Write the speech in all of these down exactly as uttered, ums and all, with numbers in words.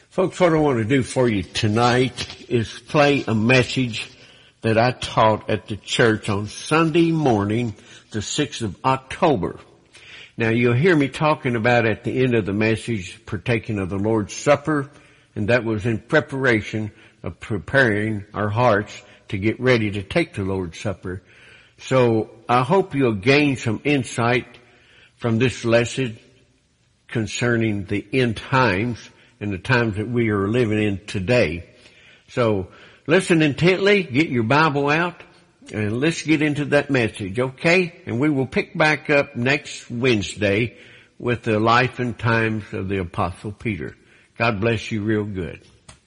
Folks, what I want to do for you tonight is play a message that I taught at the church on Sunday morning, the sixth of October. Now, you'll hear me talking about at the end of the message, partaking of the Lord's Supper, and that was in preparation of preparing our hearts to get ready to take the Lord's Supper. So I hope you'll gain some insight from this lesson concerning the end times and the times that we are living in today. So listen intently, get your Bible out, and let's get into that message, okay? And we will pick back up next Wednesday with the life and times of the Apostle Peter. God bless you real good.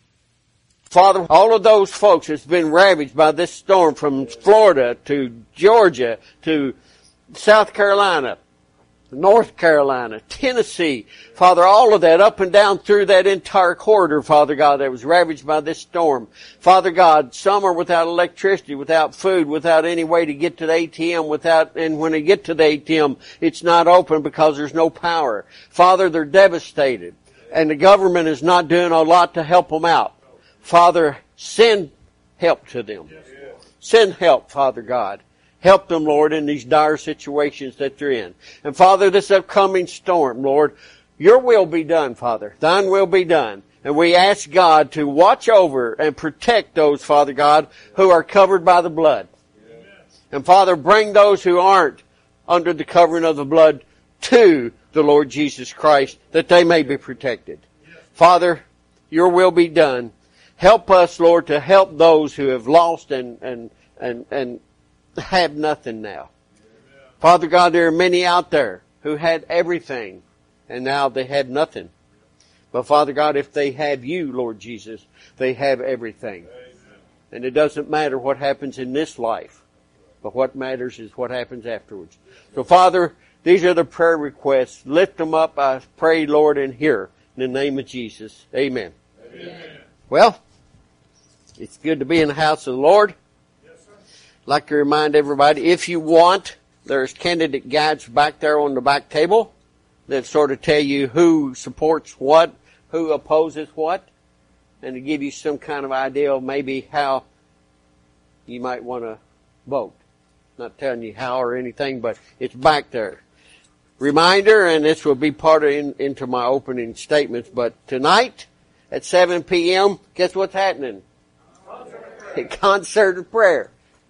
Father, all of those folks that's been ravaged by this storm from Florida to Georgia to South Carolina, North Carolina, Tennessee, Father, all of that up and down through that entire corridor, Father God, that was ravaged by this storm. Father God, some are without electricity, without food, without any way to get to the A T M, without, and when they get to the A T M, it's not open because there's no power. Father, they're devastated, and the government is not doing a lot to help them out. Father, send help to them. Send help, Father God. Help them, Lord, in these dire situations that they're in. And Father, this upcoming storm, Lord, your will be done, Father. Thine will be done. And we ask God to watch over and protect those, Father God, who are covered by the blood. Amen. And Father, bring those who aren't under the covering of the blood to the Lord Jesus Christ, that they may be protected. Yes. Father, your will be done. Help us, Lord, to help those who have lost and, and, and, and, have nothing now. Amen. Father God, there are many out there who had everything and now they have nothing. But Father God, if they have you, Lord Jesus, they have everything. Amen. And it doesn't matter what happens in this life, but what matters is what happens afterwards. So Father, these are the prayer requests. Lift them up, I pray, Lord, and hear. In the name of Jesus. Amen. Amen. Well, it's good to be in the house of the Lord. I'd like to remind everybody, if you want, there's candidate guides back there on the back table that sort of tell you who supports what, who opposes what, and to give you some kind of idea of maybe how you might want to vote. Not telling you how or anything, but it's back there. Reminder, and this will be part of in, into my opening statements, but tonight at seven p.m., guess what's happening? A concert of prayer.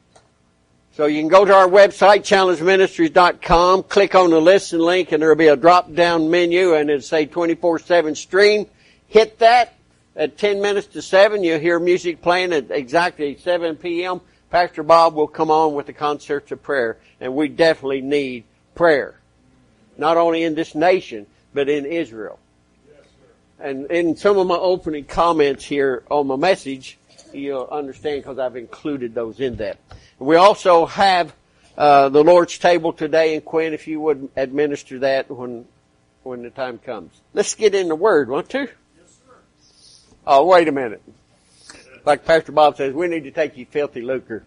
So you can go to our website, challenge ministries dot com, click on the listen link, and there will be a drop-down menu, and it'll say twenty-four seven stream. Hit that. At ten minutes to seven, you'll hear music playing at exactly seven p.m. Pastor Bob will come on with the concerts of prayer, and we definitely need prayer. Not only in this nation, but in Israel. And in some of my opening comments here on my message, you'll understand because I've included those in that. We also have uh, the Lord's table today, and Quinn, if you would administer that when when the time comes. Let's get in the Word, want to? Yes, sir. Oh, wait a minute. Like Pastor Bob says, we need to take you filthy lucre.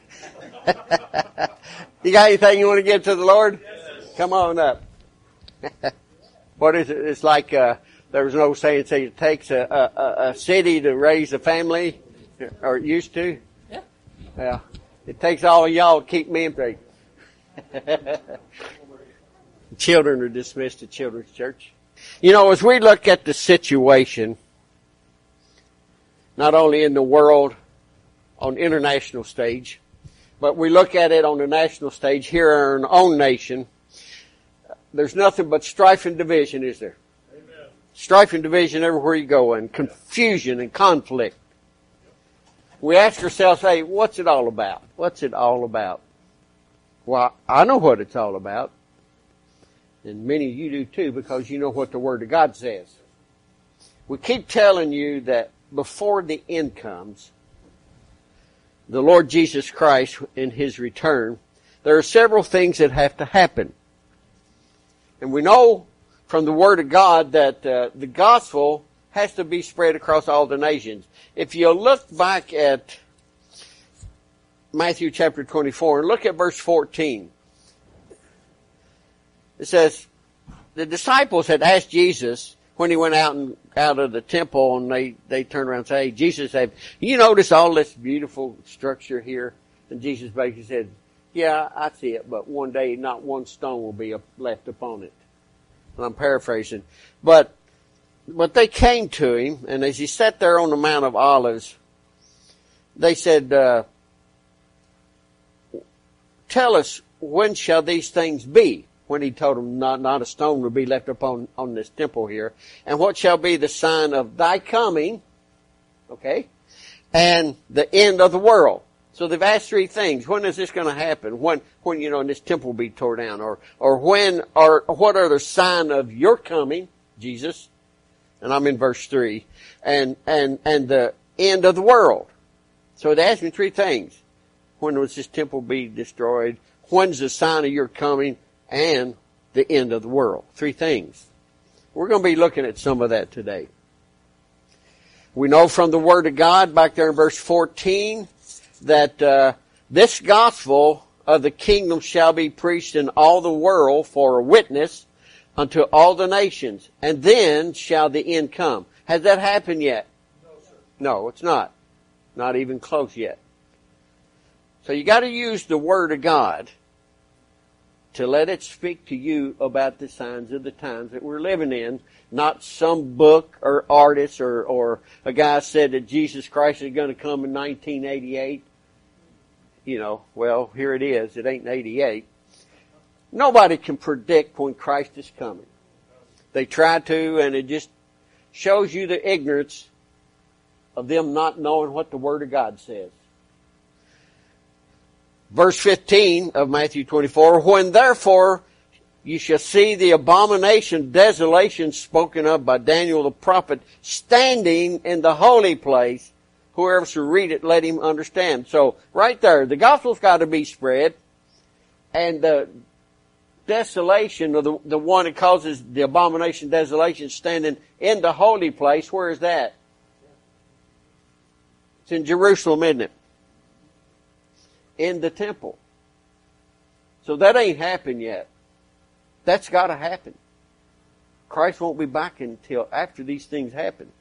You got anything you want to give to the Lord? Yes. Come on up. What is it? It's like uh, there was an old saying, say it takes a, a, a city to raise a family, or it used to. Yeah. Yeah. It takes all of y'all to keep me straight. Children are dismissed at Children's Church. You know, as we look at the situation, not only in the world, on international stage, but we look at it on the national stage here in our own nation, there's nothing but strife and division, is there? Amen. Strife and division everywhere you go, and confusion and conflict. We ask ourselves, hey, what's it all about? What's it all about? Well, I know what it's all about. And many of you do too, because you know what the Word of God says. We keep telling you that before the end comes, the Lord Jesus Christ in His return, there are several things that have to happen. And we know from the Word of God that uh, the gospel has to be spread across all the nations. If you look back at Matthew chapter twenty-four and look at verse fourteen, it says, the disciples had asked Jesus when he went out and out of the temple and they, they turned around and said, hey, Jesus said, you notice all this beautiful structure here? And Jesus basically said, yeah, I see it, but one day not one stone will be left upon it. And I'm paraphrasing. But, but they came to him, and as he sat there on the Mount of Olives, they said, uh, tell us, when shall these things be? When he told them not, not a stone will be left upon on this temple here. And what shall be the sign of thy coming, okay, and the end of the world? So they've asked three things. When is this going to happen? When, when, you know, this temple will be torn down? Or, or when, or what are the sign of your coming, Jesus? And I'm in verse three. And, and, and the end of the world. So they asked me three things. When was this temple be destroyed? When's the sign of your coming? And the end of the world. Three things. We're going to be looking at some of that today. We know from the Word of God, back there in verse fourteen, that uh, this gospel of the kingdom shall be preached in all the world for a witness unto all the nations, and then shall the end come. Has that happened yet? No, sir. No, it's not. Not even close yet. So you got to use the Word of God to let it speak to you about the signs of the times that we're living in, not some book or artist or, or a guy said that Jesus Christ is going to come in nineteen eighty-eight. You know, well, here it is. It ain't eighty-eight. Nobody can predict when Christ is coming. They try to, and it just shows you the ignorance of them not knowing what the Word of God says. Verse fifteen of Matthew twenty-four, when therefore you shall see the abomination, desolation spoken of by Daniel the prophet, standing in the holy place, whoever shall read it, let him understand. So, right there, the gospel's got to be spread, and the desolation, or the, the one that causes the abomination, desolation, standing in the holy place, where is that? It's in Jerusalem, isn't it? In the temple. So that ain't happened yet. That's got to happen. Christ won't be back until after these things happen.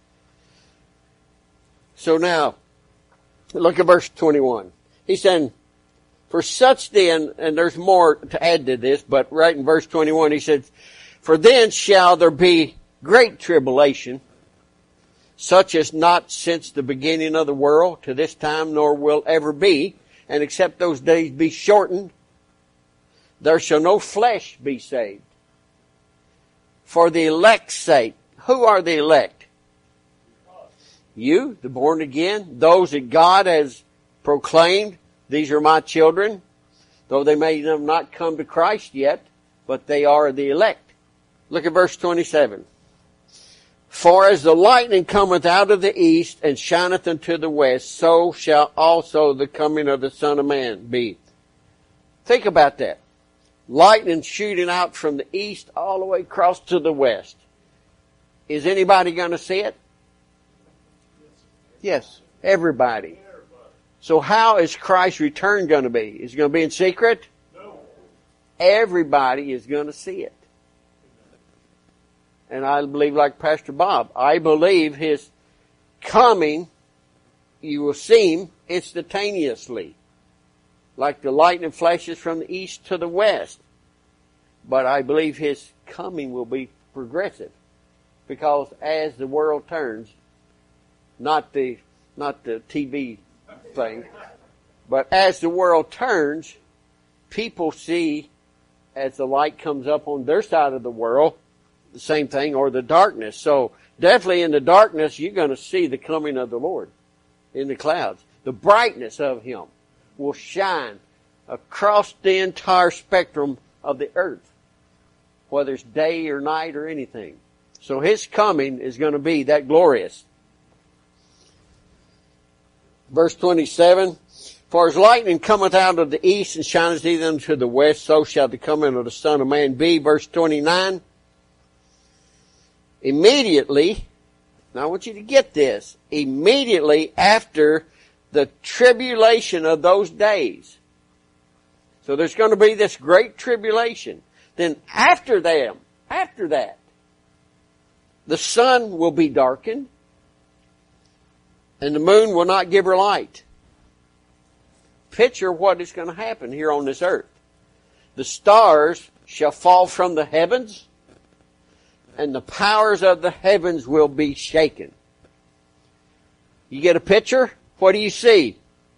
So now, look at verse twenty-one. He's saying, for such then, and there's more to add to this, but right in verse twenty-one he said, for then shall there be great tribulation, such as not since the beginning of the world to this time, nor will ever be. And except those days be shortened, there shall no flesh be saved. For the elect's sake. Who are the elect? You, the born again, those that God has proclaimed, these are my children, though they may have not come to Christ yet, but they are the elect. Look at verse twenty-seven. For as the lightning cometh out of the east and shineth unto the west, so shall also the coming of the Son of Man be. Think about that. Lightning shooting out from the east all the way across to the west. Is anybody going to see it? Yes, everybody. So how is Christ's return going to be? Is it going to be in secret? No. Everybody is going to see it. And I believe like Pastor Bob, I believe his coming, you will see him instantaneously. Like the lightning flashes from the east to the west. But I believe his coming will be progressive. Because as the world turns, not the, not the T V thing, but as the world turns, people see as the light comes up on their side of the world, the same thing, or the darkness. So definitely in the darkness, you're going to see the coming of the Lord in the clouds. The brightness of Him will shine across the entire spectrum of the earth, whether it's day or night or anything. So His coming is going to be that glorious. Verse twenty-seven, for as lightning cometh out of the east and shineth even unto the west, so shall the coming of the Son of Man be. Verse twenty-nine, immediately, now I want you to get this, immediately after the tribulation of those days. So there's going to be this great tribulation. Then after them, after that, the sun will be darkened, and the moon will not give her light. Picture what is going to happen here on this earth. The stars shall fall from the heavens, and the powers of the heavens will be shaken. You get a picture? What do you see?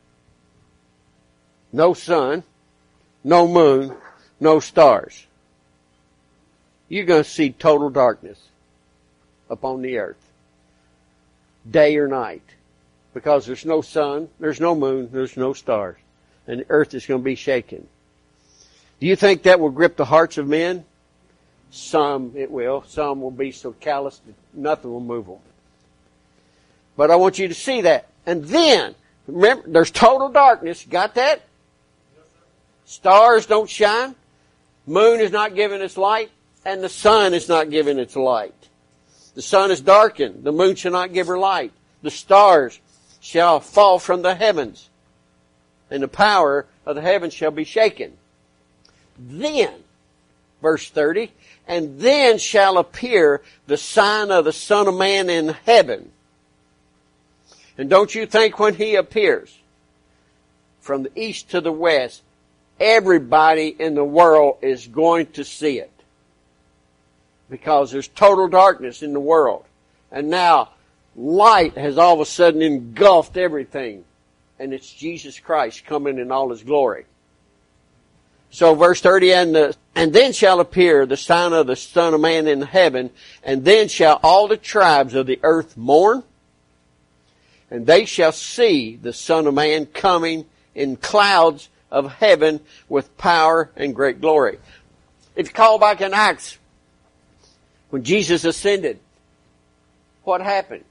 No sun, no moon, no stars. You're going to see total darkness upon the earth, day or night, because there's no sun, there's no moon, there's no stars, and the earth is going to be shaken. Do you think that will grip the hearts of men? Some it will. Some will be so callous that nothing will move them. But I want you to see that. And then, remember, there's total darkness. Got that? Yes, sir. Stars don't shine. Moon is not giving its light. And the sun is not giving its light. The sun is darkened. The moon shall not give her light. The stars shall fall from the heavens. And the power of the heavens shall be shaken. Then, verse thirty, and then shall appear the sign of the Son of Man in heaven. And don't you think when He appears, from the east to the west, everybody in the world is going to see it. Because there's total darkness in the world. And now, light has all of a sudden engulfed everything. And it's Jesus Christ coming in all His glory. So verse thirty, and, the, and then shall appear the sign of the Son of Man in heaven, and then shall all the tribes of the earth mourn, and they shall see the Son of Man coming in clouds of heaven with power and great glory. If you call back in Acts, when Jesus ascended, what happened?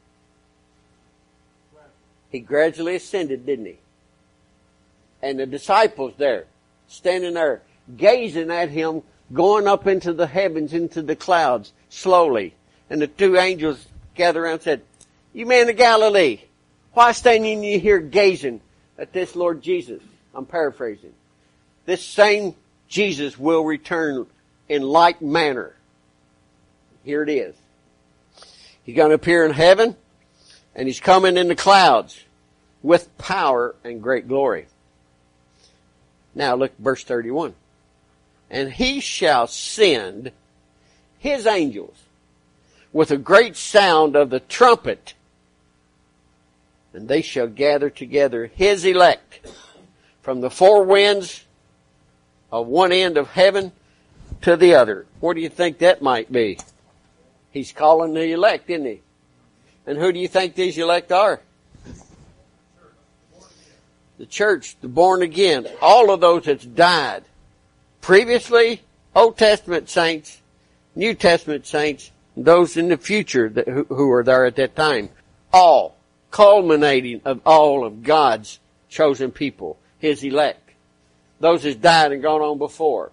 He gradually ascended, didn't He? And the disciples there, standing there, gazing at Him, going up into the heavens, into the clouds, slowly. And the two angels gathered around and said, "You men of Galilee, why standing you here gazing at this Lord Jesus?" I'm paraphrasing. This same Jesus will return in like manner. Here it is. He's going to appear in heaven, and He's coming in the clouds with power and great glory. Now look, verse thirty-one. And He shall send His angels with a great sound of the trumpet, and they shall gather together His elect from the four winds of one end of heaven to the other. What do you think that might be? He's calling the elect, isn't He? And who do you think these elect are? The church, the born again, all of those that's died. Previously, Old Testament saints, New Testament saints, those in the future that, who, who are there at that time. All, culminating of all of God's chosen people, His elect. Those that died and gone on before.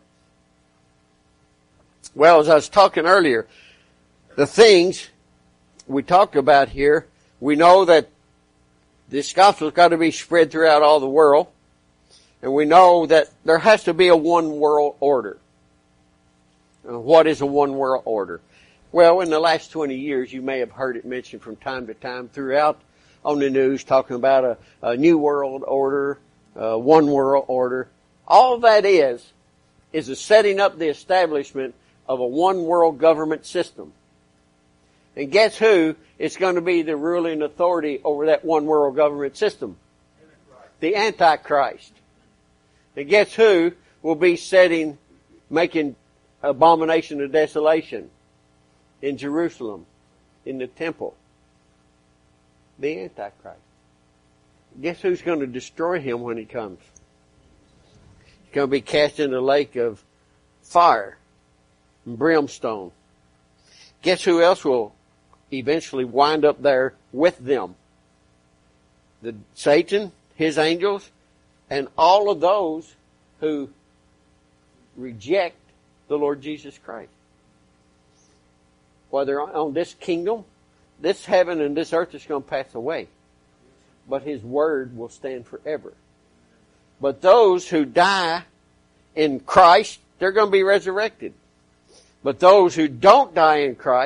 Well, as I was talking earlier, the things we talked about here, we know that this gospel's got to be spread throughout all the world. And we know that there has to be a one world order. Uh, what is a one world order? Well, in the last twenty years, you may have heard it mentioned from time to time throughout on the news, talking about a, a new world order, uh, one world order. All that is, is a setting up the establishment of a one world government system. And guess who is going to be the ruling authority over that one world government system? Antichrist. The Antichrist. And guess who will be setting, making abomination of desolation in Jerusalem, in the temple? The Antichrist. Guess who's going to destroy him when he comes? He's going to be cast in the lake of fire and brimstone. Guess who else will eventually wind up there with them? The Satan, his angels, and all of those who reject the Lord Jesus Christ. Whether on this kingdom, this heaven and this earth is going to pass away, but His word will stand forever. But those who die in Christ, they're going to be resurrected. But those who don't die in Christ,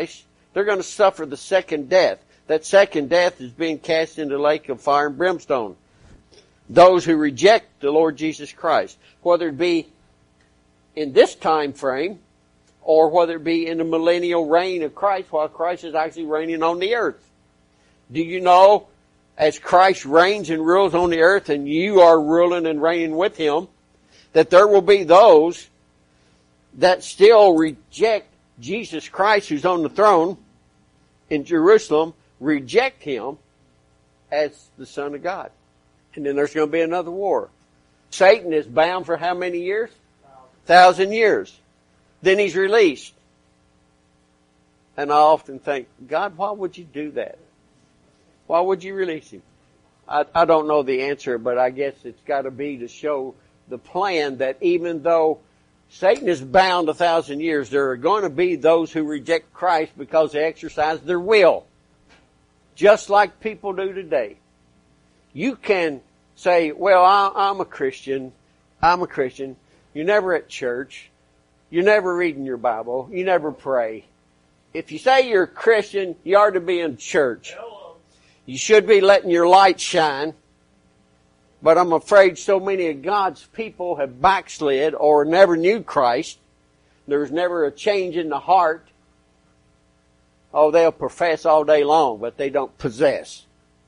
They're going to suffer the second death. That second death is being cast into the lake of fire and brimstone. Those who reject the Lord Jesus Christ, whether it be in this time frame or whether it be in the millennial reign of Christ while Christ is actually reigning on the earth. Do you know, as Christ reigns and rules on the earth and you are ruling and reigning with Him, that there will be those that still reject Jesus Christ who's on the throne in Jerusalem, reject Him as the Son of God. And then there's going to be another war. Satan is bound for how many years? Thousand years. Then he's released. And I often think, God, why would you do that? Why would you release him? I, I don't know the answer, but I guess it's got to be to show the plan that even though Satan is bound a thousand years, there are going to be those who reject Christ because they exercise their will. Just like people do today. You can say, well, I, I'm a Christian. I'm a Christian. You're never at church. You're never reading your Bible. You never pray. If you say you're a Christian, you ought to be in church. You should be letting your light shine. But I'm afraid so many of God's people have backslid or never knew Christ. There was never a change in the heart. Oh, they'll profess all day long, but they don't possess.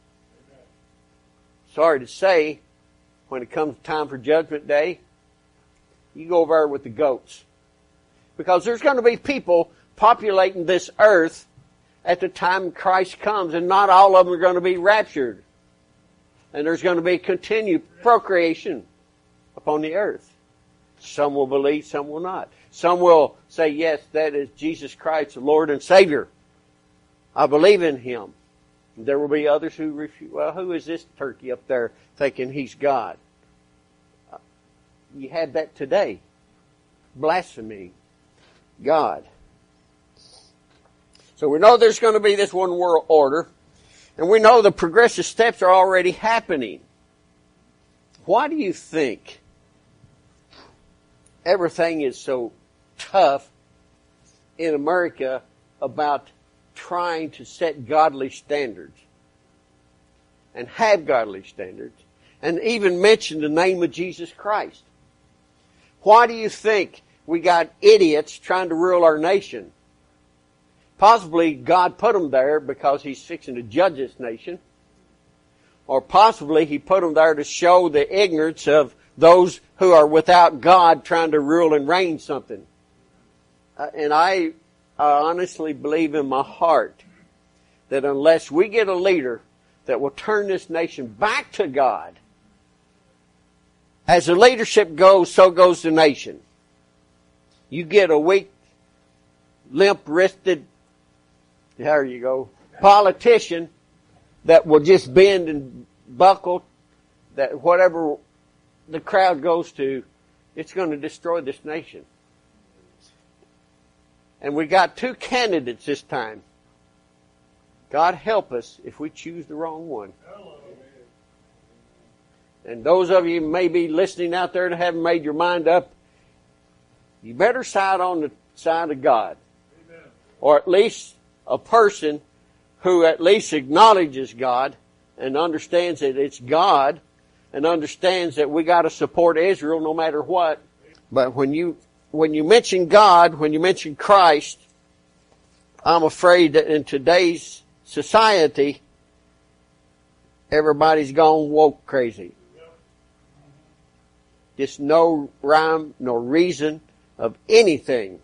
Sorry to say, when it comes time for Judgment Day, you go over there with the goats. Because there's going to be people populating this earth at the time Christ comes, and not all of them are going to be raptured. And there's going to be continued procreation upon the earth. Some will believe, some will not. Some will say, yes, that is Jesus Christ, the Lord and Savior. I believe in Him. There will be others who refuse. Well, who is this turkey up there thinking he's God? You had that today. Blasphemy. God. So we know there's going to be this one world order. And we know the progressive steps are already happening. Why do you think everything is so tough in America about trying to set godly standards and have godly standards and even mention the name of Jesus Christ? Why do you think we got idiots trying to rule our nation? Possibly God put them there because He's fixing to judge this nation. Or possibly He put them there to show the ignorance of those who are without God trying to rule and reign something. Uh, and I, I honestly believe in my heart that unless we get a leader that will turn this nation back to God, as the leadership goes, so goes the nation. You get a weak, limp-wristed, there you go, politician that will just bend and buckle, that whatever the crowd goes to, it's going to destroy this nation. And we got two candidates this time. God help us if we choose the wrong one. And those of you may be listening out there that haven't made your mind up, you better side on the side of God. Amen. Or at least a person who at least acknowledges God and understands that it's God and understands that we got to support Israel no matter what. But when you when you mention God, when you mention Christ, I'm afraid that in today's society, everybody's gone woke crazy. Just no rhyme, no reason of anything.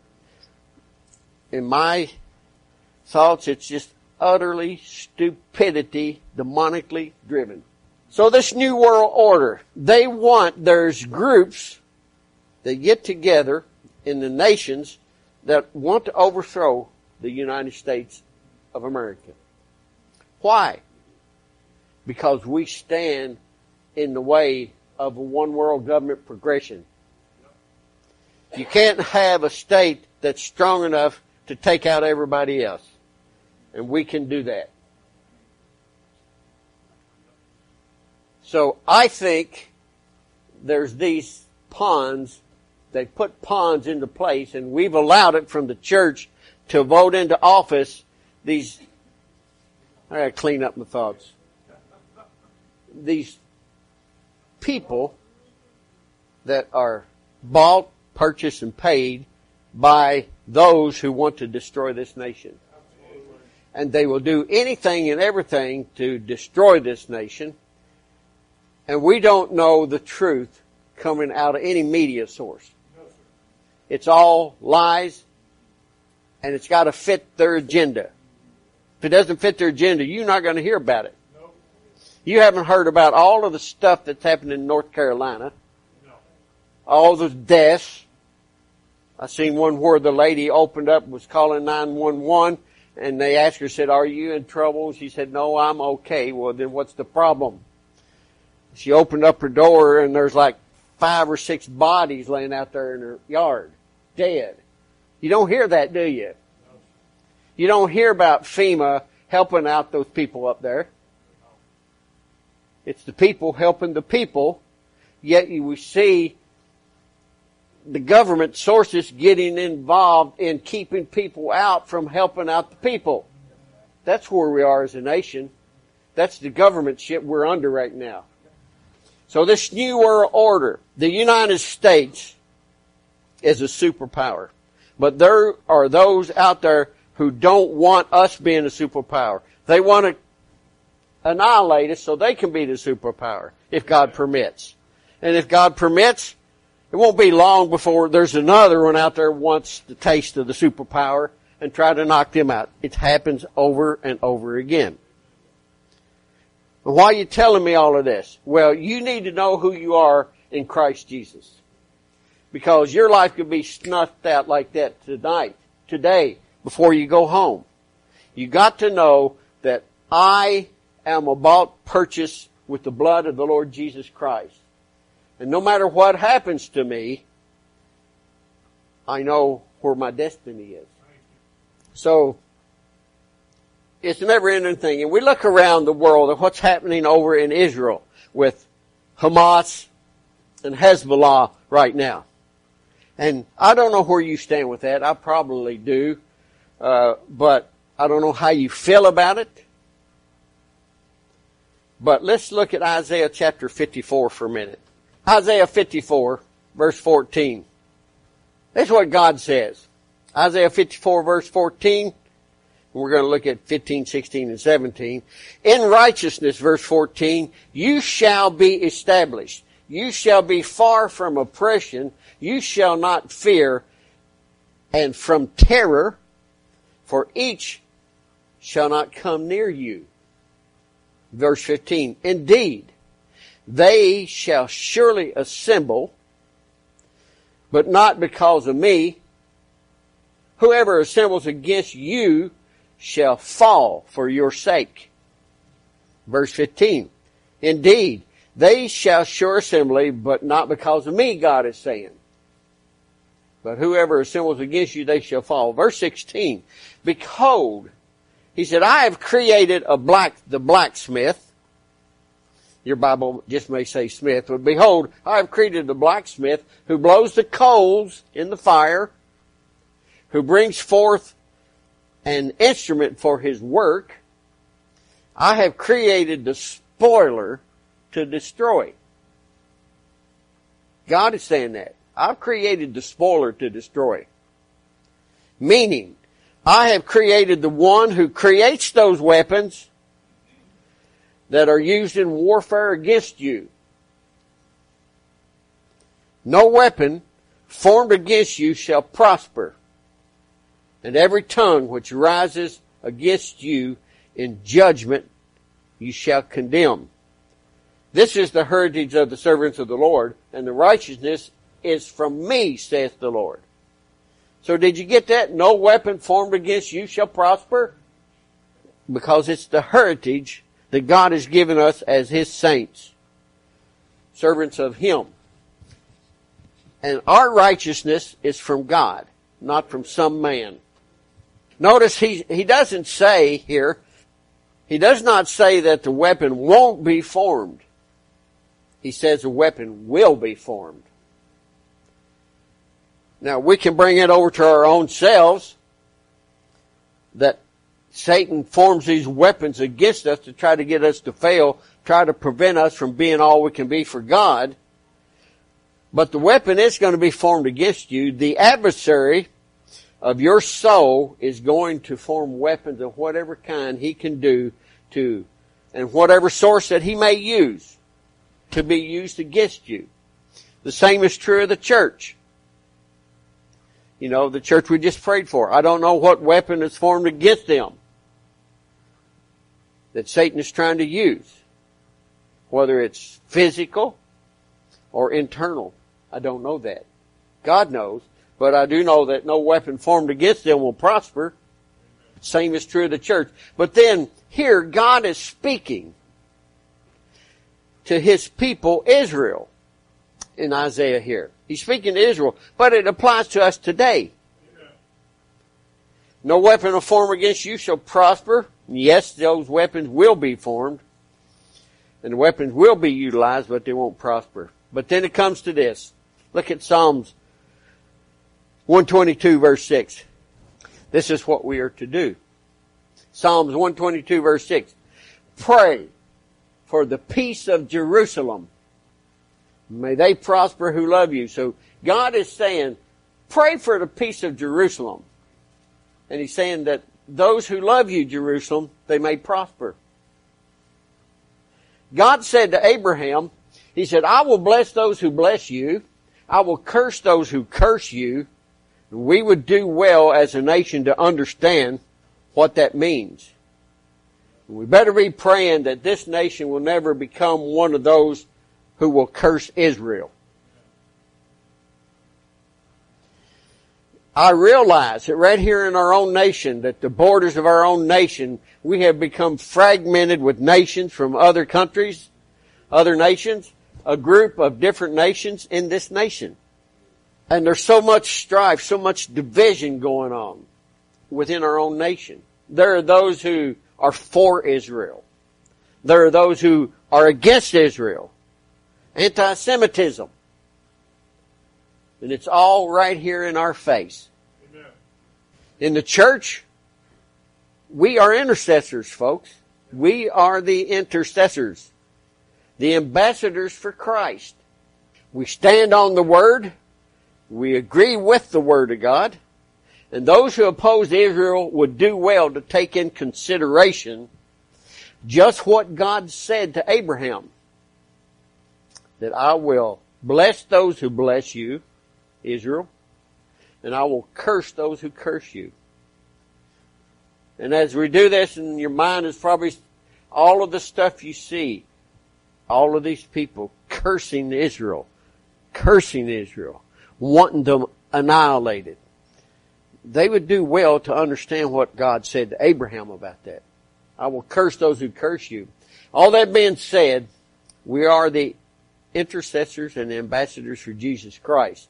In my thoughts, it's just utterly stupidity, demonically driven. So this new world order, they want, there's groups that get together in the nations that want to overthrow the United States of America. Why? Because we stand in the way of a one world government progression. You can't have a state that's strong enough to take out everybody else. And we can do that. So I think there's these pawns, they put pawns into place, and we've allowed it from the church to vote into office these, I gotta clean up my thoughts, these people that are bought, purchased, and paid by those who want to destroy this nation. And they will do anything and everything to destroy this nation. And we don't know the truth coming out of any media source. It's all lies, and it's got to fit their agenda. If it doesn't fit their agenda, you're not going to hear about it. You haven't heard about all of the stuff that's happened in North Carolina. All the deaths. I seen one where the lady opened up, was calling nine one one, and they asked her, said, "Are you in trouble?" She said, "No, I'm okay." Well, then what's the problem? She opened up her door, and there's like five or six bodies laying out there in her yard, dead. You don't hear that, do you? You don't hear about FEMA helping out those people up there. It's the people helping the people, yet you will see the government sources getting involved in keeping people out from helping out the people. That's where we are as a nation. That's the government shit we're under right now. So this new world order, the United States is a superpower. But there are those out there who don't want us being a superpower. They want to annihilate us so they can be the superpower, if God permits. And if God permits, it won't be long before there's another one out there who wants the taste of the superpower and try to knock them out. It happens over and over again. Why are you telling me all of this? Well, you need to know who you are in Christ Jesus. Because your life could be snuffed out like that tonight, today, before you go home. You got to know that I am a bought, purchased with the blood of the Lord Jesus Christ. And no matter what happens to me, I know where my destiny is. So, it's a never-ending thing. And we look around the world at what's happening over in Israel with Hamas and Hezbollah right now. And I don't know where you stand with that. I probably do. Uh, but I don't know how you feel about it. But let's look at Isaiah chapter fifty-four for a minute. Isaiah fifty-four, verse fourteen. That's what God says. Isaiah fifty-four, verse fourteen. We're going to look at fifteen, sixteen, and seventeen. In righteousness, verse fourteen, you shall be established. You shall be far from oppression. You shall not fear, and from terror, for each shall not come near you. Verse fifteen, indeed, they shall surely assemble, but not because of me. Whoever assembles against you shall fall for your sake. Verse fifteen, indeed, they shall sure assembly, but not because of me, God is saying. But whoever assembles against you, they shall fall. Verse sixteen, behold, he said, I have created a black, the blacksmith. Your Bible just may say smith, but behold, I have created the blacksmith who blows the coals in the fire, who brings forth an instrument for his work. I have created the spoiler to destroy. God is saying that. I've created the spoiler to destroy. Meaning, I have created the one who creates those weapons that are used in warfare against you. No weapon formed against you shall prosper, and every tongue which rises against you in judgment you shall condemn. This is the heritage of the servants of the Lord, and the righteousness is from me, saith the Lord. So did you get that? No weapon formed against you shall prosper? Because it's the heritage that God has given us as His saints, servants of Him. And our righteousness is from God, not from some man. Notice he, he doesn't say here, he does not say that the weapon won't be formed. He says the weapon will be formed. Now, we can bring it over to our own selves that Satan forms these weapons against us to try to get us to fail, try to prevent us from being all we can be for God. But the weapon is going to be formed against you. The adversary of your soul is going to form weapons of whatever kind he can do to, and whatever source that he may use to be used against you. The same is true of the church. You know, the church we just prayed for. I don't know what weapon is formed against them that Satan is trying to use. Whether it's physical or internal. I don't know that. God knows. But I do know that no weapon formed against them will prosper. Same is true of the church. But then, here, God is speaking to His people, Israel, in Isaiah here. He's speaking to Israel, but it applies to us today. No weapon will form against you shall prosper. Yes, those weapons will be formed. And the weapons will be utilized, but they won't prosper. But then it comes to this. Look at Psalms one twenty-two verse six. This is what we are to do. Psalms one twenty-two verse six. Pray for the peace of Jerusalem. May they prosper who love you. So God is saying, pray for the peace of Jerusalem. And He's saying that those who love you, Jerusalem, they may prosper. God said to Abraham, He said, I will bless those who bless you. I will curse those who curse you. We would do well as a nation to understand what that means. We better be praying that this nation will never become one of those who will curse Israel. I realize that right here in our own nation, that the borders of our own nation, we have become fragmented with nations from other countries, other nations, a group of different nations in this nation. And there's so much strife, so much division going on within our own nation. There are those who are for Israel. There are those who are against Israel. Anti-Semitism. And it's all right here in our face. Amen. In the church, we are intercessors, folks. We are the intercessors. The ambassadors for Christ. We stand on the Word. We agree with the Word of God. And those who oppose Israel would do well to take in consideration just what God said to Abraham. That I will bless those who bless you, Israel, and I will curse those who curse you. And as we do this, in your mind is probably all of the stuff you see, all of these people cursing Israel, cursing Israel, wanting them annihilated. They would do well to understand what God said to Abraham about that. I will curse those who curse you. All that being said, we are the intercessors and ambassadors for Jesus Christ.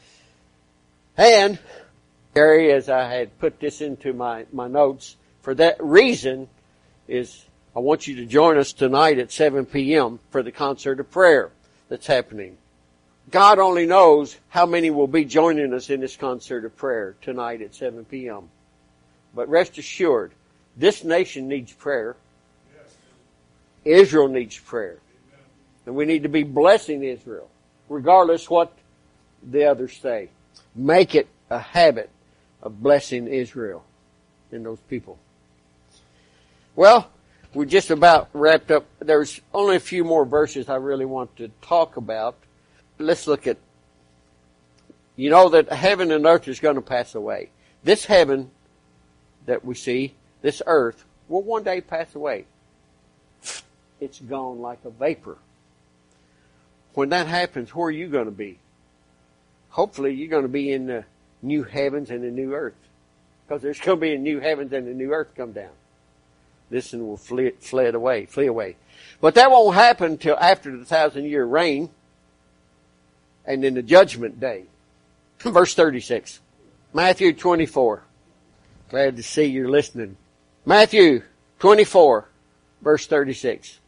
And, Gary, as I had put this into my, my notes, for that reason is I want you to join us tonight at seven p.m. for the concert of prayer that's happening. God only knows how many will be joining us in this concert of prayer tonight at seven p.m. But rest assured, this nation needs prayer. Yes. Israel needs prayer. Amen. And we need to be blessing Israel, regardless what the others say. Make it a habit of blessing Israel and those people. Well, we're just about wrapped up. There's only a few more verses I really want to talk about. Let's look at, you know that heaven and earth is going to pass away. This heaven that we see, this earth, will one day pass away. It's gone like a vapor. When that happens, where are you going to be? Hopefully you're going to be in the new heavens and the new earth. Because there's going to be a new heavens and a new earth come down. This one will flee, fled away, flee away. But that won't happen until after the thousand year reign. And in the judgment day. Verse thirty-six. Matthew twenty-four. Glad to see you're listening. Matthew twenty-four, verse thirty-six.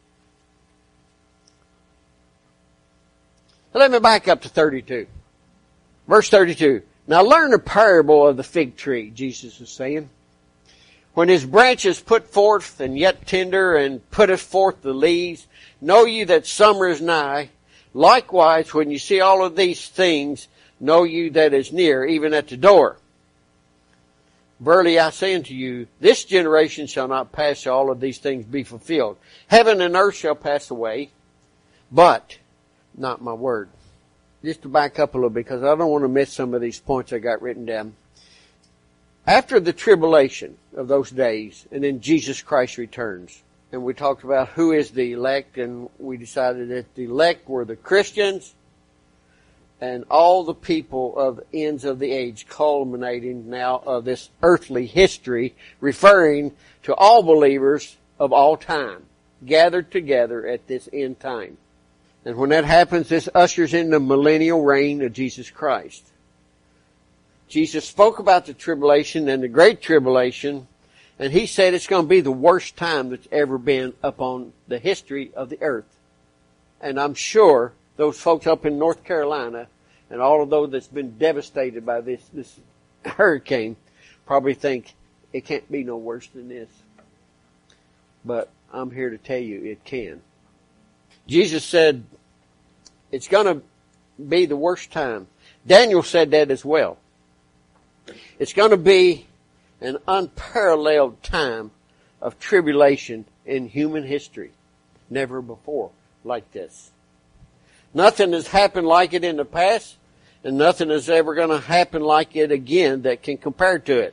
Let me back up to thirty-two. Verse thirty-two. Now learn the parable of the fig tree, Jesus is saying. When his branches put forth and yet tender, and putteth forth the leaves, know ye that summer is nigh. Likewise, when you see all of these things, know you that is near, even at the door. Verily I say unto you, this generation shall not pass till all of these things be fulfilled. Heaven and earth shall pass away, but not my word. Just to back up a little bit, because I don't want to miss some of these points I got written down. After the tribulation of those days, and then Jesus Christ returns, and we talked about who is the elect, and we decided that the elect were the Christians and all the people of the ends of the age, culminating now of this earthly history, referring to all believers of all time, gathered together at this end time. And when that happens, this ushers in the millennial reign of Jesus Christ. Jesus spoke about the tribulation and the great tribulation, and he said it's going to be the worst time that's ever been upon the history of the earth. And I'm sure those folks up in North Carolina and all of those that's been devastated by this, this hurricane probably think it can't be no worse than this. But I'm here to tell you it can. Jesus said it's going to be the worst time. Daniel said that as well. It's going to be an unparalleled time of tribulation in human history. Never before like this. Nothing has happened like it in the past, and nothing is ever going to happen like it again that can compare to it.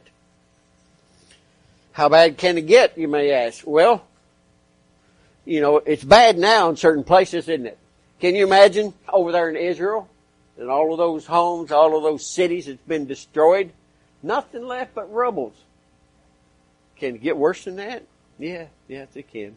How bad can it get, you may ask? Well, you know, it's bad now in certain places, isn't it? Can you imagine over there in Israel and all of those homes, all of those cities that's been destroyed? Nothing left but rubbles. Can it get worse than that? Yeah, yes, it can.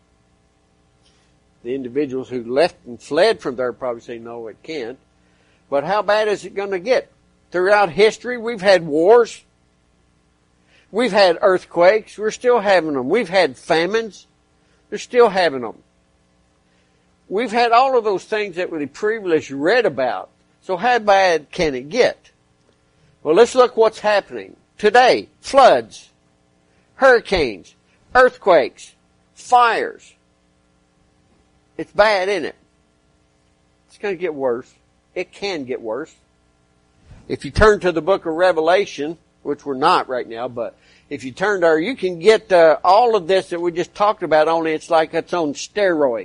The individuals who left and fled from there probably say, no, it can't. But how bad is it going to get? Throughout history, we've had wars. We've had earthquakes. We're still having them. We've had famines. They're still having them. We've had all of those things that we previously read about. So how bad can it get? Well, let's look what's happening today. Floods, hurricanes, earthquakes, fires. It's bad, isn't it? It's going to get worse. It can get worse. If you turn to the book of Revelation, which we're not right now, but if you turn there, you can get uh, all of this that we just talked about, only it's like it's on steroids.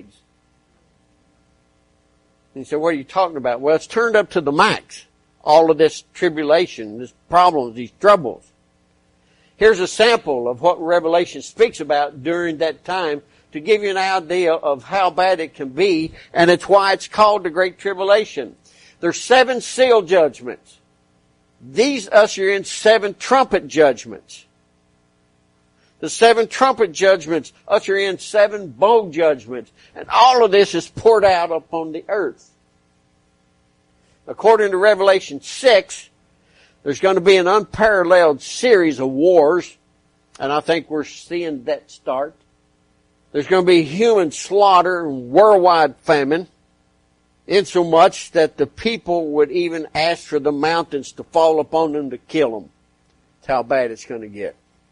And you say, what are you talking about? Well, it's turned up to the max. All of this tribulation, this problems, these troubles. Here's a sample of what Revelation speaks about during that time to give you an idea of how bad it can be, and it's why it's called the Great Tribulation. There's seven seal judgments. These usher in seven trumpet judgments. The seven trumpet judgments usher in seven bowl judgments. And all of this is poured out upon the earth. According to Revelation six, there's going to be an unparalleled series of wars. And I think we're seeing that start. There's going to be human slaughter and worldwide famine, insomuch that the people would even ask for the mountains to fall upon them to kill them. That's how bad it's going to get.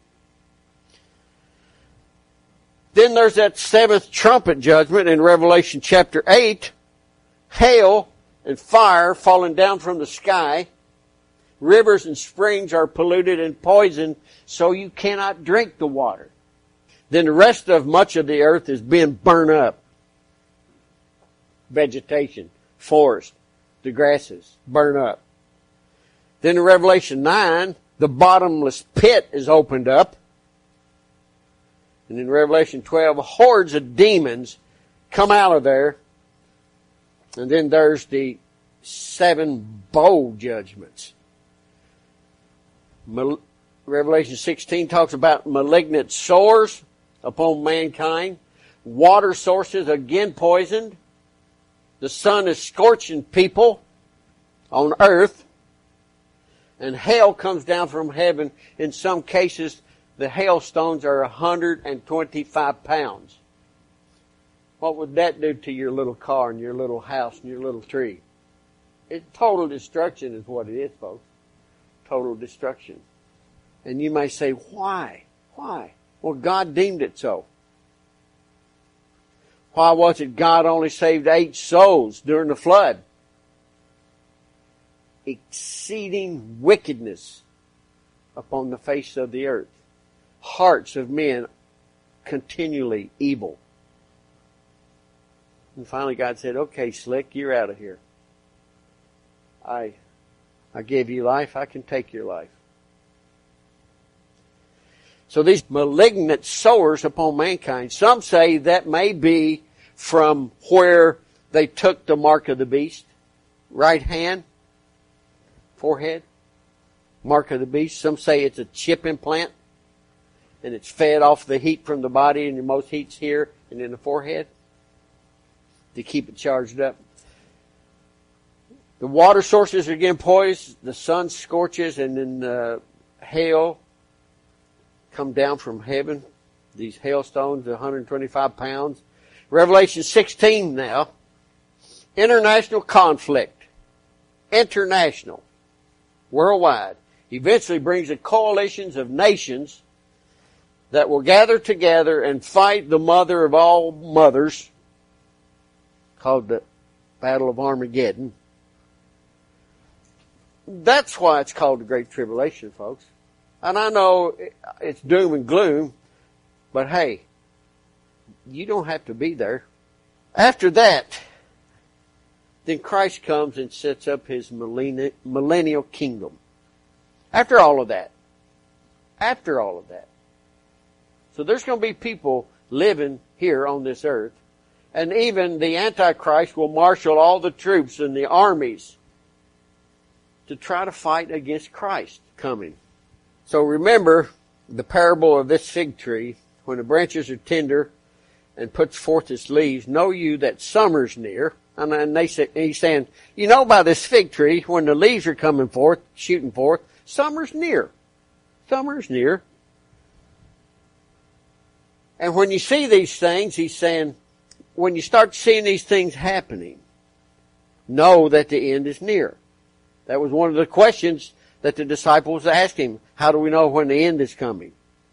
Then there's that seventh trumpet judgment in Revelation chapter eight. Hail and fire falling down from the sky. Rivers and springs are polluted and poisoned, so you cannot drink the water. Then the rest of much of the earth is being burned up. Vegetation, forest, the grasses, burn up. Then in Revelation nine, the bottomless pit is opened up. And in Revelation twelve, hordes of demons come out of there. And then there's the seven bowl judgments. Mal- Revelation sixteen talks about malignant sores upon mankind. Water sources again poisoned. The sun is scorching people on earth. And hail comes down from heaven. In some cases, the hailstones are one hundred twenty-five pounds. What would that do to your little car and your little house and your little tree? It's total destruction is what it is, folks. Total destruction. And you may say, why? Why? Well, God deemed it so. Why was it God only saved eight souls during the flood? Exceeding wickedness upon the face of the earth. Hearts of men continually evil. And finally God said, okay, Slick, you're out of here. I, I gave you life, I can take your life. So these malignant sowers upon mankind, some say that may be from where they took the mark of the beast. Right hand, forehead, mark of the beast. Some say it's a chip implant, and it's fed off the heat from the body, and the most heat's here and in the forehead to keep it charged up. The water sources are getting poisoned, the sun scorches, and then uh, hail come down from heaven. These hailstones, one hundred twenty-five pounds. Revelation sixteen now. International conflict. International. Worldwide. Eventually brings a coalitions of nations that will gather together and fight the mother of all mothers, called the Battle of Armageddon. That's why it's called the Great Tribulation, folks. And I know it's doom and gloom, but hey, you don't have to be there. After that, then Christ comes and sets up his millennial kingdom. After all of that. After all of that. So there's going to be people living here on this earth. And even the Antichrist will marshal all the troops and the armies to try to fight against Christ coming. So remember the parable of this fig tree. When the branches are tender and puts forth its leaves, know you that summer's near. And then they say, he's saying, you know by this fig tree, when the leaves are coming forth, shooting forth, summer's near. Summer's near. And when you see these things, he's saying, when you start seeing these things happening, know that the end is near. That was one of the questions that the disciples asked him. How do we know when the end is coming?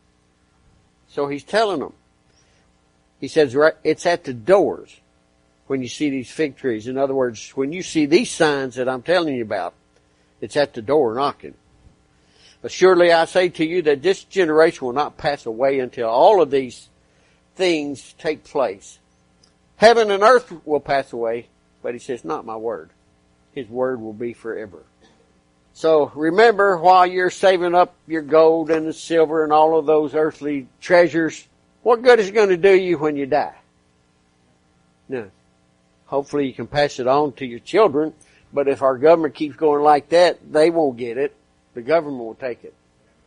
So he's telling them. He says, it's at the doors when you see these fig trees. In other words, when you see these signs that I'm telling you about, it's at the door knocking. Assuredly I say to you that this generation will not pass away until all of these things take place. Heaven and earth will pass away, but he says, not my word. His word will be forever. So remember, while you're saving up your gold and the silver and all of those earthly treasures, what good is it going to do you when you die? None. Hopefully you can pass it on to your children, but if our government keeps going like that, they won't get it. The government will take it.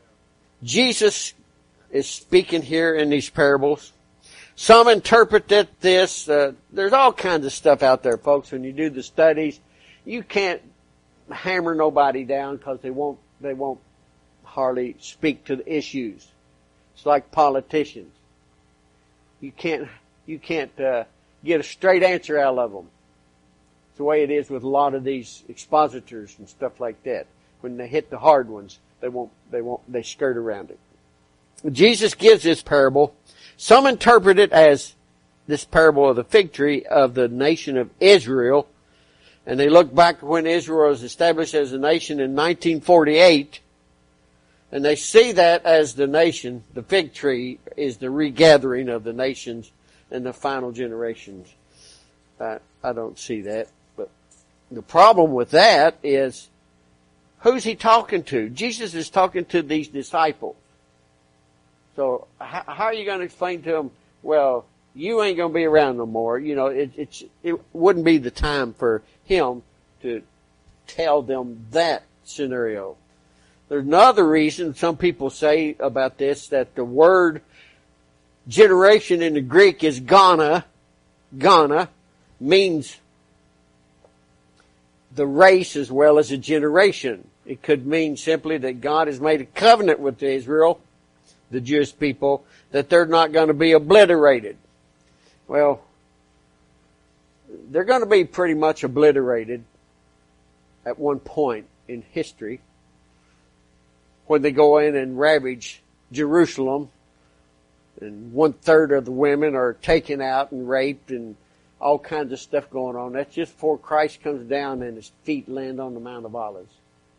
Jesus is speaking here in these parables. Some interpreted this. Uh, there's all kinds of stuff out there, folks. When you do the studies, you can't hammer nobody down because they won't. They won't hardly speak to the issues. It's like politicians. You can't. You can't uh, get a straight answer out of them. It's the way it is with a lot of these expositors and stuff like that. When they hit the hard ones, they won't. They won't. They skirt around it. Jesus gives this parable. Some interpret it as this parable of the fig tree of the nation of Israel. And they look back when Israel was established as a nation in nineteen forty-eight. And they see that as the nation. The fig tree is the regathering of the nations and the final generations. I, I don't see that. But the problem with that is, who's he talking to? Jesus is talking to these disciples. So how, how are you going to explain to them, well, you ain't going to be around no more? You know, it, it's, it wouldn't be the time for him to tell them that scenario. There's another reason some people say about this, that the word generation in the Greek is gana. Gana means the race as well as a generation. It could mean simply that God has made a covenant with Israel, the Jewish people, that they're not going to be obliterated. Well, they're going to be pretty much obliterated at one point in history when they go in and ravage Jerusalem and one third of the women are taken out and raped and all kinds of stuff going on. That's just before Christ comes down and his feet land on the Mount of Olives.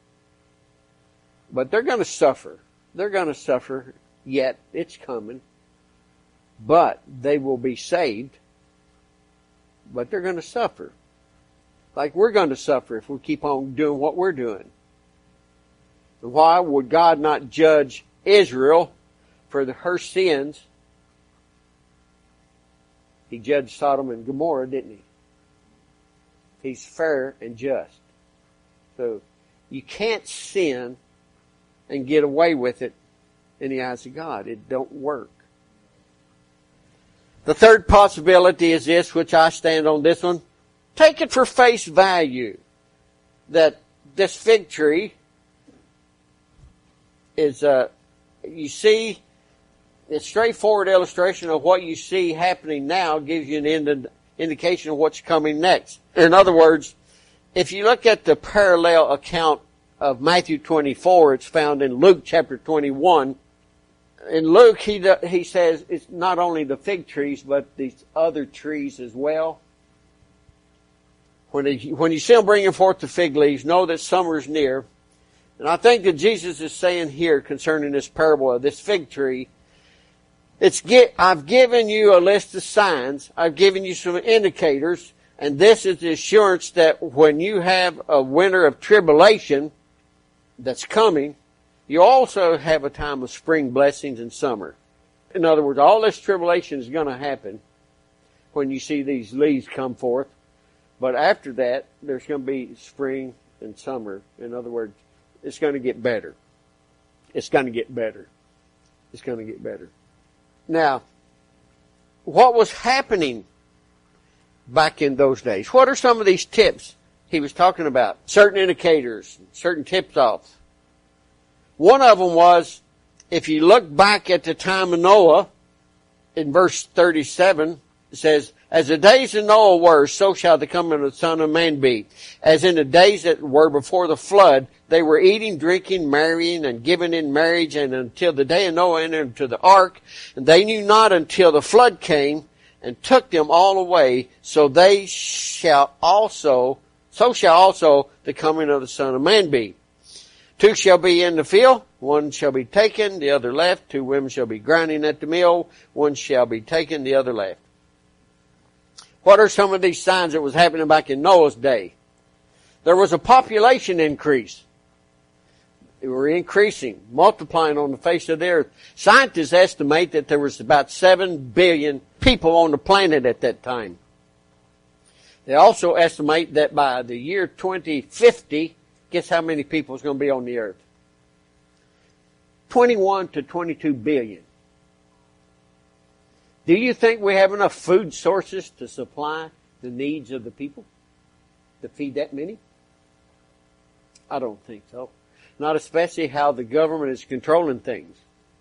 But they're going to suffer. They're going to suffer, yet it's coming. But they will be saved. But they're going to suffer. Like we're going to suffer if we keep on doing what we're doing. Why would God not judge Israel for the, her sins? He judged Sodom and Gomorrah, didn't he? He's fair and just. So you can't sin and get away with it in the eyes of God. It don't work. The third possibility is this, which I stand on this one. Take it for face value that this fig tree is, uh, you see, a straightforward illustration of what you see happening now gives you an ind- indication of what's coming next. In other words, if you look at the parallel account of Matthew twenty-four, it's found in Luke chapter twenty-one. In Luke, he he says it's not only the fig trees, but these other trees as well. When, they, when you see them bringing forth the fig leaves, know that summer is near. And I think that Jesus is saying here concerning this parable of this fig tree, it's get, I've given you a list of signs. I've given you some indicators. And this is the assurance that when you have a winter of tribulation that's coming, you also have a time of spring blessings and summer. In other words, all this tribulation is going to happen when you see these leaves come forth. But after that, there's going to be spring and summer. In other words, it's going to get better. It's going to get better. It's going to get better. Now, what was happening back in those days? What are some of these tips he was talking about? Certain indicators, certain tips-offs. One of them was, if you look back at the time of Noah, in verse thirty-seven, it says, as the days of Noah were, so shall the coming of the Son of Man be. As in the days that were before the flood, they were eating, drinking, marrying, and giving in marriage, and until the day of Noah entered into the ark, and they knew not until the flood came and took them all away, so they shall also, so shall also the coming of the Son of Man be. Two shall be in the field, one shall be taken, the other left. Two women shall be grinding at the mill, one shall be taken, the other left. What are some of these signs that was happening back in Noah's day? There was a population increase. They were increasing, multiplying on the face of the earth. Scientists estimate that there was about seven billion people on the planet at that time. They also estimate that by the year twenty fifty, guess how many people is going to be on the earth? twenty-one to twenty-two billion. Do you think we have enough food sources to supply the needs of the people? To feed that many? I don't think so. Not especially how the government is controlling things.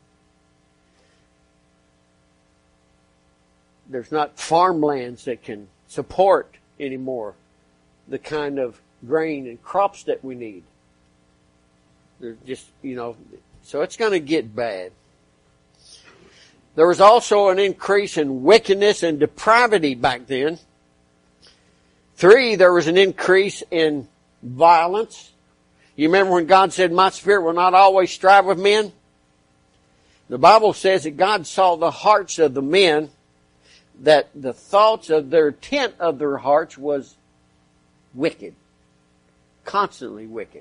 There's not farmlands that can support anymore the kind of grain and crops that we need. They're just, you know, so it's going to get bad. There was also an increase in wickedness and depravity back then. Three, there was an increase in violence. You remember when God said, my spirit will not always strive with men? The Bible says that God saw the hearts of the men, that the thoughts of their intent of their hearts was wicked. Constantly wicked.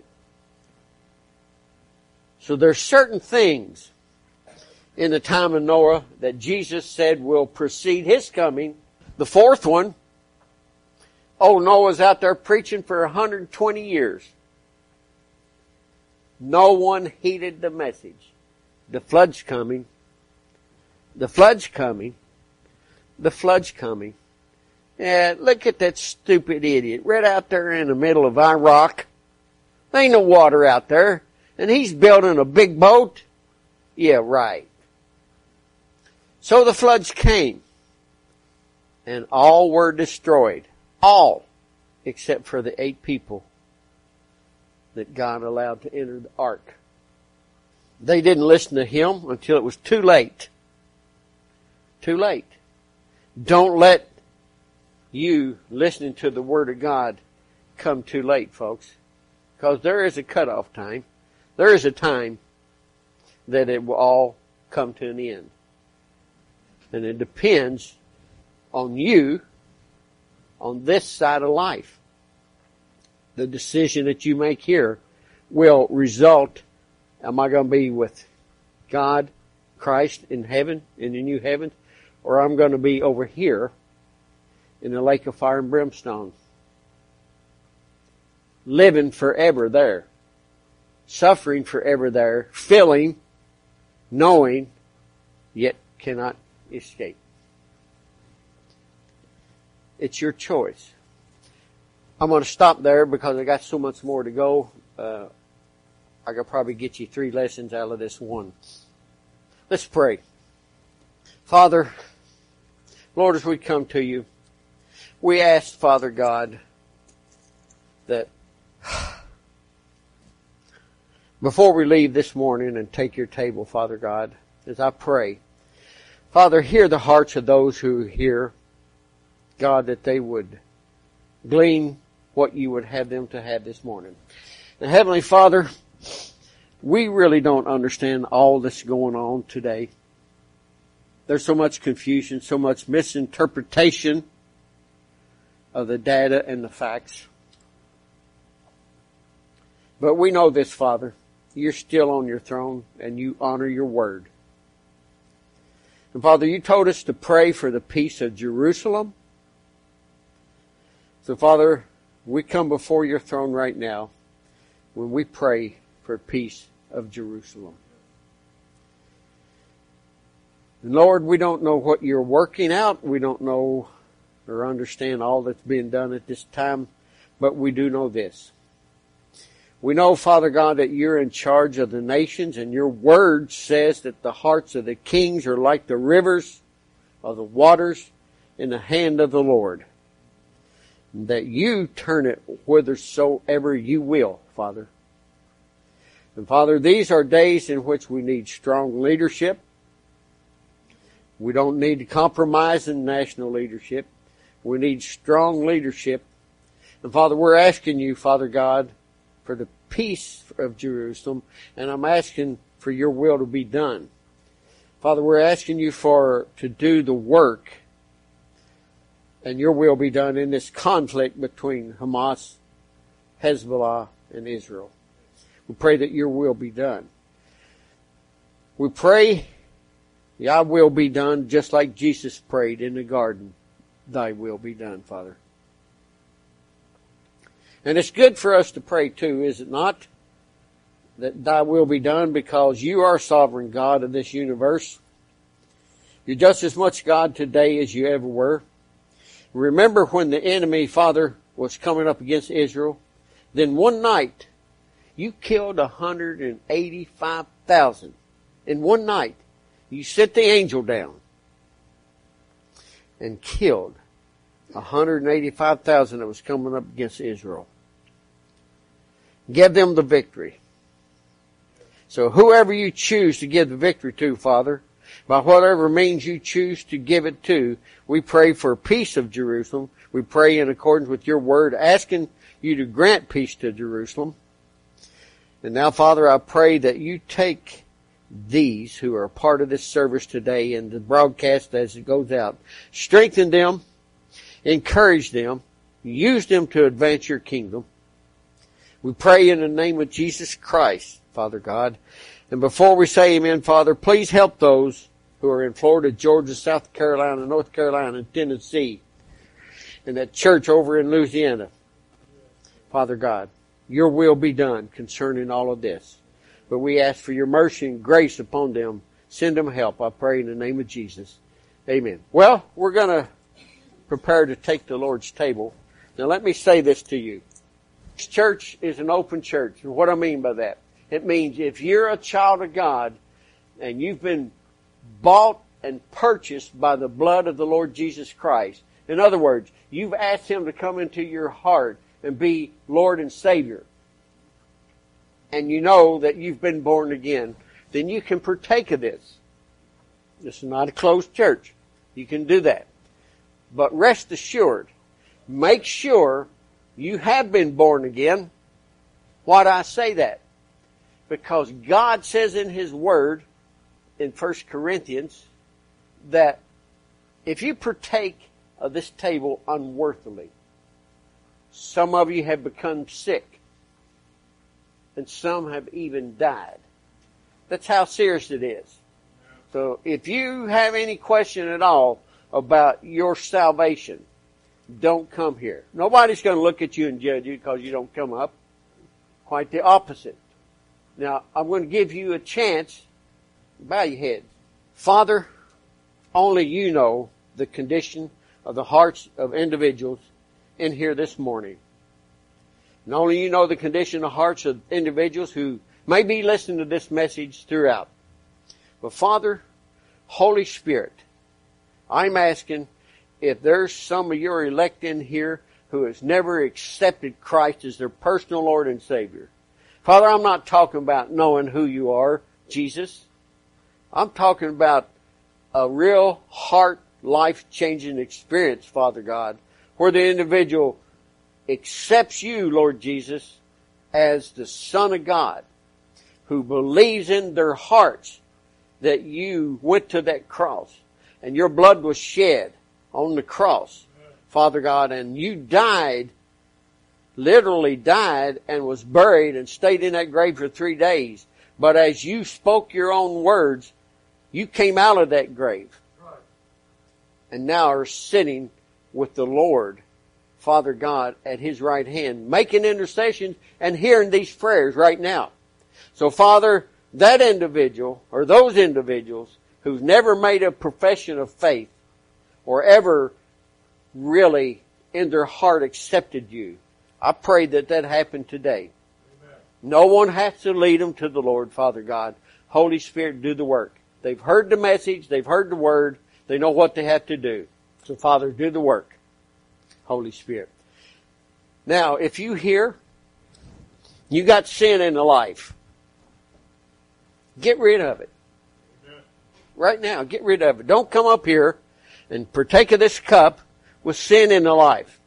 So there's certain things in the time of Noah that Jesus said will precede his coming. The fourth one, oh, Noah's out there preaching for one hundred twenty years. No one heeded the message. The flood's coming. The flood's coming. The flood's coming. Yeah, look at that stupid idiot right out there in the middle of Iraq. There ain't no water out there. And he's building a big boat. Yeah, right. So the floods came. And all were destroyed. All. Except for the eight people that God allowed to enter the ark. They didn't listen to him until it was too late. too late. Don't let you listening to the Word of God come too late, folks. Because there is a cutoff time. There is a time that it will all come to an end. And it depends on you on this side of life. The decision that you make here will result, am I going to be with God, Christ in heaven, in the new heaven, or I'm going to be over here in the lake of fire and brimstone, living forever there, suffering forever there, feeling, knowing, yet cannot escape. It's your choice. I'm going to stop there because I got so much more to go. Uh, I could probably get you three lessons out of this one. Let's pray. Father, Lord, as we come to you, we ask, Father God, that before we leave this morning and take your table, Father God, as I pray, Father, hear the hearts of those who hear, God, that they would glean what you would have them to have this morning. And Heavenly Father, we really don't understand all that's going on today. There's so much confusion, so much misinterpretation of the data and the facts. But we know this, Father. You're still on your throne and you honor your word. And Father, you told us to pray for the peace of Jerusalem. So Father, we come before your throne right now when we pray for peace of Jerusalem. And Lord, we don't know what you're working out. We don't know or understand all that's being done at this time, but we do know this. We know, Father God, that you're in charge of the nations, and your word says that the hearts of the kings are like the rivers of the waters in the hand of the Lord. And that you turn it whithersoever you will, Father. And Father, these are days in which we need strong leadership. We don't need to compromise in national leadership. We need strong leadership. And Father, we're asking you, Father God, for the peace of Jerusalem, and I'm asking for your will to be done. Father, we're asking you for to do the work, and your will be done in this conflict between Hamas, Hezbollah, and Israel. We pray that your will be done. We pray, thy will be done, just like Jesus prayed in the garden. Thy will be done, Father. And it's good for us to pray too, is it not? That thy will be done, because you are sovereign God of this universe. You're just as much God today as you ever were. Remember when the enemy, Father, was coming up against Israel? Then one night, you killed one hundred eighty-five thousand. In one night, you sent the angel down and killed one hundred eighty-five thousand that was coming up against Israel. Give them the victory. So whoever you choose to give the victory to, Father, by whatever means you choose to give it to, we pray for peace of Jerusalem. We pray in accordance with your word, asking you to grant peace to Jerusalem. And now, Father, I pray that you take these who are a part of this service today and the broadcast as it goes out. Strengthen them, encourage them, use them to advance your kingdom. We pray in the name of Jesus Christ, Father God. And before we say amen, Father, please help those who are in Florida, Georgia, South Carolina, North Carolina, and Tennessee, and that church over in Louisiana. Father God, your will be done concerning all of this. But we ask for your mercy and grace upon them. Send them help, I pray in the name of Jesus. Amen. Well, we're going to prepare to take the Lord's table. Now let me say this to you. This church is an open church. And what I mean by that? It means if you're a child of God and you've been bought and purchased by the blood of the Lord Jesus Christ. In other words, you've asked Him to come into your heart and be Lord and Savior. And you know that you've been born again. Then you can partake of this. This is not a closed church. You can do that. But rest assured, make sure you have been born again. Why do I say that? Because God says in His Word, in First Corinthians, that if you partake of this table unworthily, some of you have become sick, and some have even died. That's how serious it is. So if you have any question at all about your salvation, don't come here. Nobody's going to look at you and judge you because you don't come up. Quite the opposite. Now, I'm going to give you a chance. Bow your heads. Father, only you know the condition of the hearts of individuals in here this morning. And only you know the condition of the hearts of individuals who may be listening to this message throughout. But Father, Holy Spirit, I'm asking if there's some of your elect in here who has never accepted Christ as their personal Lord and Savior. Father, I'm not talking about knowing who you are, Jesus. I'm talking about a real heart, life-changing experience, Father God, where the individual accepts you, Lord Jesus, as the Son of God, who believes in their hearts that you went to that cross and your blood was shed on the cross, Father God, and you died, literally died, and was buried and stayed in that grave for three days. But as you spoke your own words, you came out of that grave. Right. And now are sitting with the Lord, Father God, at His right hand, making intercessions and hearing these prayers right now. So Father, that individual, or those individuals who've never made a profession of faith, or ever really in their heart accepted you, I pray that that happened today. Amen. No one has to lead them to the Lord, Father God. Holy Spirit, do the work. They've heard the message. They've heard the word. They know what they have to do. So, Father, do the work. Holy Spirit. Now, if you hear, you got sin in the life, get rid of it. Amen. Right now, get rid of it. Don't come up here and partake of this cup with sin in the life.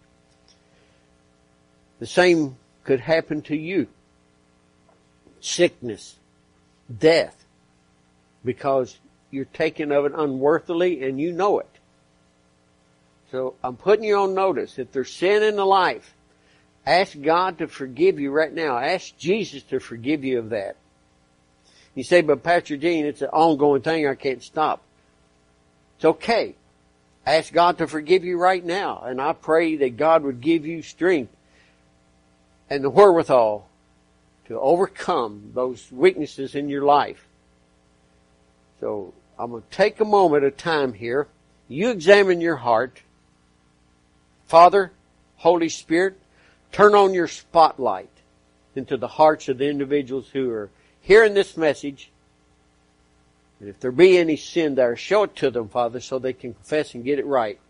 The same could happen to you. Sickness, death, because you're taking of it unworthily and you know it. So I'm putting you on notice. If there's sin in the life, ask God to forgive you right now. Ask Jesus to forgive you of that. You say, but Pastor Gene, it's an ongoing thing. I can't stop. It's okay. Ask God to forgive you right now. And I pray that God would give you strength and the wherewithal to overcome those weaknesses in your life. So I'm going to take a moment of time here. You examine your heart. Father, Holy Spirit, turn on your spotlight into the hearts of the individuals who are hearing this message. And if there be any sin there, show it to them, Father, so they can confess and get it right.